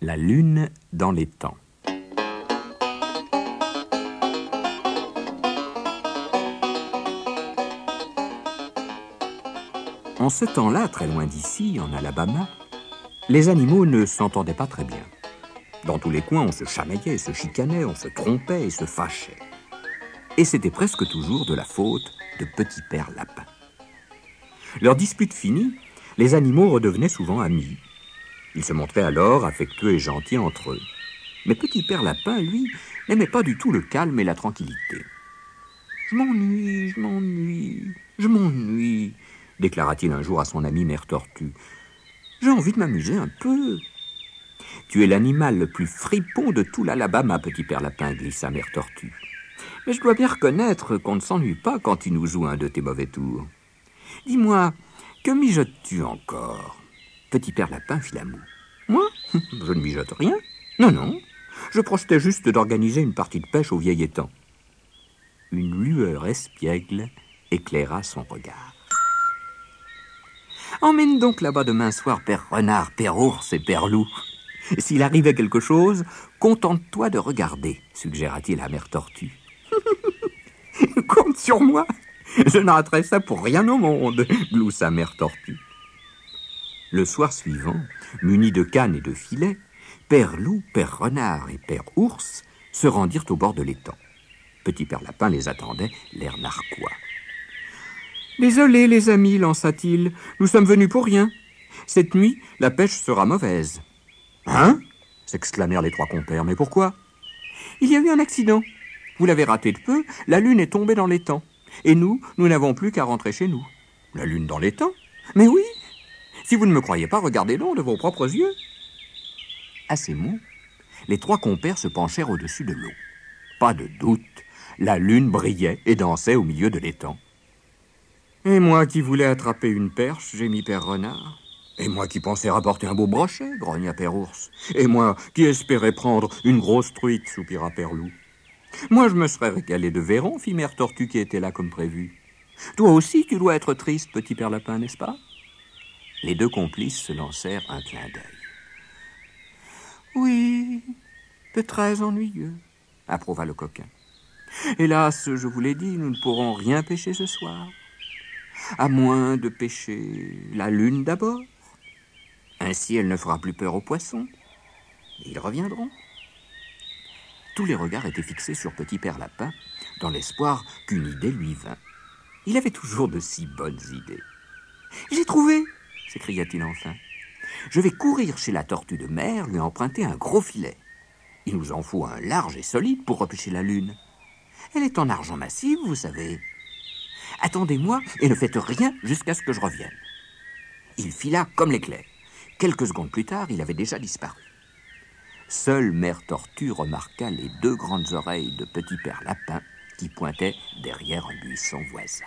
La lune dans l'étang. En ce temps-là, très loin d'ici, en Alabama, les animaux ne s'entendaient pas très bien. Dans tous les coins, on se chamaillait, se chicanait, on se trompait et se fâchait. Et c'était presque toujours de la faute de Petit Père Lapin. Leur dispute finie, les animaux redevenaient souvent amis. Ils se montraient alors affectueux et gentils entre eux. Mais Petit Père Lapin, lui, n'aimait pas du tout le calme et la tranquillité. « Je m'ennuie, » déclara-t-il un jour à son ami Mère Tortue. « J'ai envie de m'amuser un peu. »« Tu es l'animal le plus fripon de tout l'Alabama, Petit Père Lapin, » glissa Mère Tortue. « Mais je dois bien reconnaître qu'on ne s'ennuie pas quand tu nous joues un de tes mauvais tours. Dis-moi, que mijotes-tu encore ?» Petit Père Lapin fit la moue. « Moi, je ne mijote rien. Non, je projetais juste d'organiser une partie de pêche au vieil étang. » Une lueur espiègle éclaira son regard. « Emmène donc là-bas demain soir Père Renard, Père Ours et Père Loup. S'il arrivait quelque chose, contente-toi de regarder, suggéra-t-il à Mère Tortue. « Compte sur moi, je n'arrêterai ça pour rien au monde, » gloussa Mère Tortue. Le soir suivant, munis de cannes et de filets, Père Loup, Père Renard et Père Ours se rendirent au bord de l'étang. Petit Père Lapin les attendait, l'air narquois. « Désolé, les amis, lança-t-il, nous sommes venus pour rien. Cette nuit, la pêche sera mauvaise. »« Hein » s'exclamèrent les trois compères. « Mais pourquoi ?»« Il y a eu un accident. Vous l'avez raté de peu, la lune est tombée dans l'étang. Et nous n'avons plus qu'à rentrer chez nous. »« La lune dans l'étang ? Mais oui ! Si vous ne me croyez pas, regardez donc de vos propres yeux. » À ces mots, les trois compères se penchèrent au-dessus de l'eau. Pas de doute, la lune brillait et dansait au milieu de l'étang. « Et moi qui voulais attraper une perche, gémit Père Renard. « Et moi qui pensais rapporter un beau brochet, grogna Père Ours. « Et moi qui espérais prendre une grosse truite, soupira Père Loup. « Moi je me serais régalé de Véron, fit Mère Tortue qui était là comme prévu. « Toi aussi tu dois être triste, Petit Père Lapin, n'est-ce pas ?» Les deux complices se lancèrent un clin d'œil. « Oui, c'est très ennuyeux, » approuva le coquin. « Hélas, je vous l'ai dit, nous ne pourrons rien pêcher ce soir. À moins de pêcher la lune d'abord. Ainsi, elle ne fera plus peur aux poissons. Ils reviendront. » Tous les regards étaient fixés sur Petit Père Lapin, dans l'espoir qu'une idée lui vînt. Il avait toujours de si bonnes idées. « J'ai trouvé !» s'écria-t-il enfin. « Je vais courir chez la tortue de mer, lui emprunter un gros filet. Il nous en faut un large et solide pour repêcher la lune. Elle est en argent massif, vous savez. Attendez-moi et ne faites rien jusqu'à ce que je revienne. » Il fila comme l'éclair. Quelques secondes plus tard, il avait déjà disparu. Seule Mère Tortue remarqua les deux grandes oreilles de Petit Père Lapin qui pointaient derrière un buisson voisin.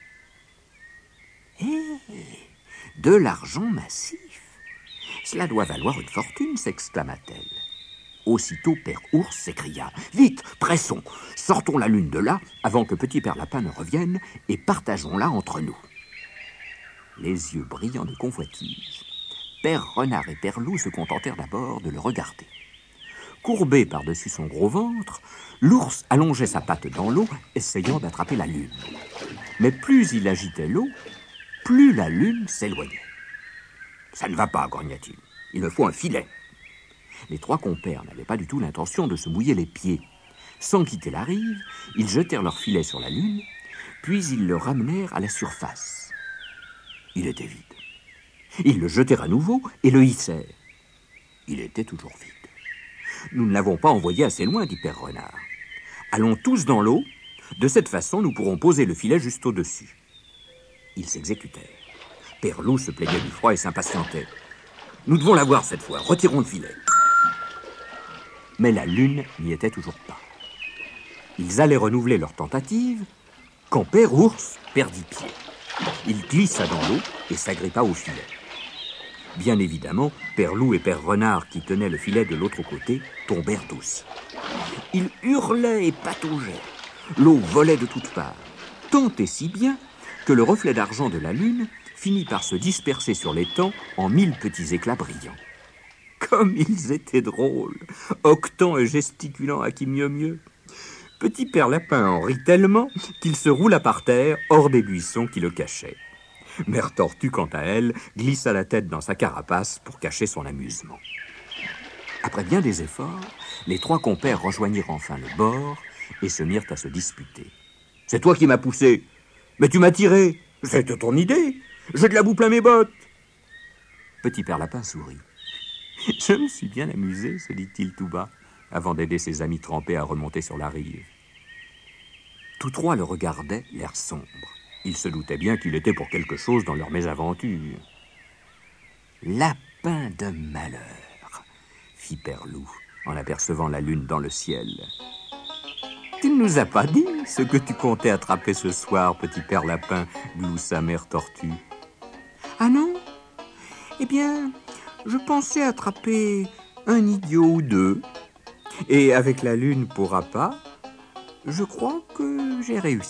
« Hé, de l'argent massif! Cela doit valoir une fortune, » s'exclama-t-elle. Aussitôt, Père Ours s'écria. « Vite, pressons, sortons la lune de là avant que Petit Père Lapin ne revienne et partageons-la entre nous. » Les yeux brillants de convoitise, Père Renard et Père Loup se contentèrent d'abord de le regarder. Courbé par-dessus son gros ventre, l'ours allongeait sa patte dans l'eau, essayant d'attraper la lune. Mais plus il agitait l'eau, plus la lune s'éloignait. « Ça ne va pas, grogna-t-il. Il me faut un filet. » Les trois compères n'avaient pas du tout l'intention de se mouiller les pieds. Sans quitter la rive, ils jetèrent leur filet sur la lune, puis ils le ramenèrent à la surface. Il était vide. Ils le jetèrent à nouveau et le hissèrent. Il était toujours vide. « Nous ne l'avons pas envoyé assez loin, » dit Père Renard. « Allons tous dans l'eau. De cette façon, nous pourrons poser le filet juste au-dessus. » Ils s'exécutèrent. Père Loup se plaignait du froid et s'impatientait. « Nous devons l'avoir cette fois. Retirons le filet. » Mais la lune n'y était toujours pas. Ils allaient renouveler leur tentative quand Père Ours perdit pied. Il glissa dans l'eau et s'agrippa au filet. Bien évidemment, Père Loup et Père Renard, qui tenaient le filet de l'autre côté, tombèrent aussi. Ils hurlaient et pataugeaient. L'eau volait de toutes parts, tant et si bien que le reflet d'argent de la lune finit par se disperser sur l'étang en 1000 petits éclats brillants. Comme ils étaient drôles, octant et gesticulant à qui mieux mieux. Petit Père Lapin en rit tellement qu'il se roula par terre hors des buissons qui le cachaient. Mère Tortue, quant à elle, glissa la tête dans sa carapace pour cacher son amusement. Après bien des efforts, les trois compères rejoignirent enfin le bord et se mirent à se disputer. « C'est toi qui m'as poussé. Mais tu m'as tiré. C'était ton idée. J'ai de la boue plein mes bottes. » Petit Père Lapin sourit. « Je me suis bien amusé, se dit-il tout bas, avant d'aider ses amis trempés à remonter sur la rive. » Tous trois le regardaient, l'air sombre. Ils se doutaient bien qu'il était pour quelque chose dans leur mésaventure. « Lapin de malheur !» fit Père Loup, en apercevant la lune dans le ciel. « Tu ne nous as pas dit ce que tu comptais attraper ce soir, Petit Père Lapin, gloussa Mère Tortue. »« Ah non ? Eh bien, je pensais attraper un idiot ou deux. Et avec la lune pour appât, je crois que j'ai réussi. »